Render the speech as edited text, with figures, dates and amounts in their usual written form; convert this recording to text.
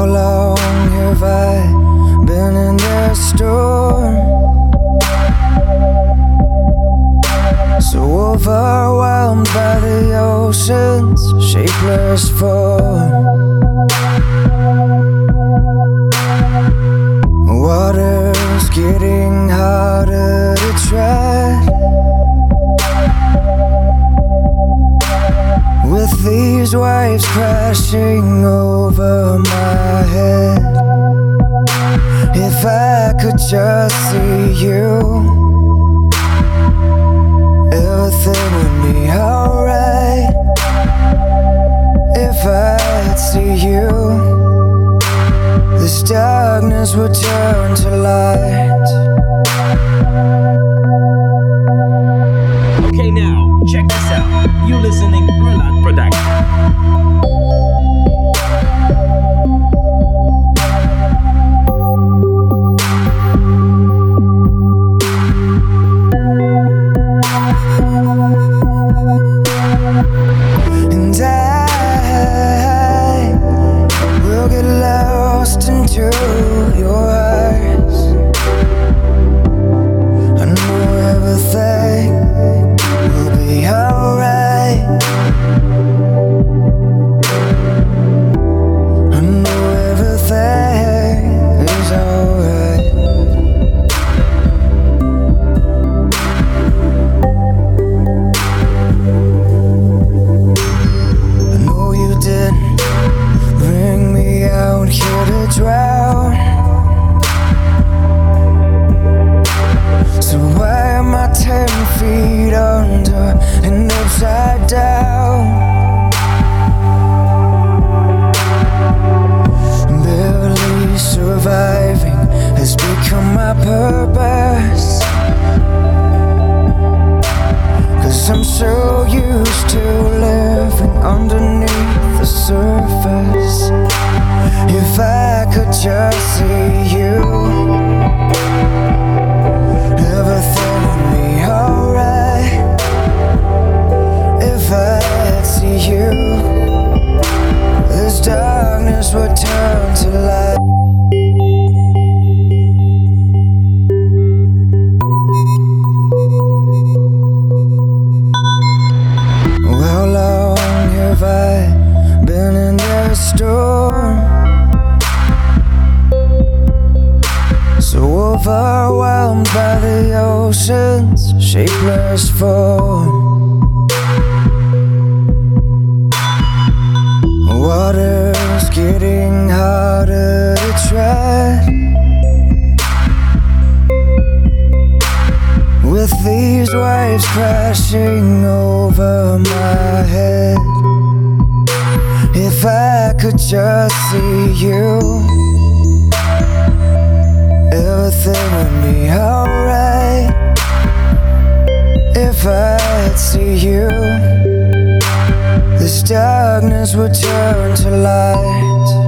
How long have I been in this storm? So overwhelmed by the ocean's shapeless form. Water's getting harder to tread, with these waves crashing over my head. If I could just see you, everything would be alright. If I'd see you, this darkness would turn to light. Okay, now, check this out. You listening to Relat Production. And I will get lost into your eyes. I know everything will be alright. I know everything is alright. I know you didn't bring me out here to drown. So why am I 10 feet under and upside down? Barely surviving has become my purpose, 'cause I'm so used to living underneath the surface. If I could just see you, everything would be alright. If I'd see you, this darkness would turn to light. How long have I been in this storm? So overwhelmed by the ocean's shapeless form. Water's getting harder to tread, with these waves crashing over my head. If I could just see you, everything would be alright. If I'd see you, this darkness would turn to light.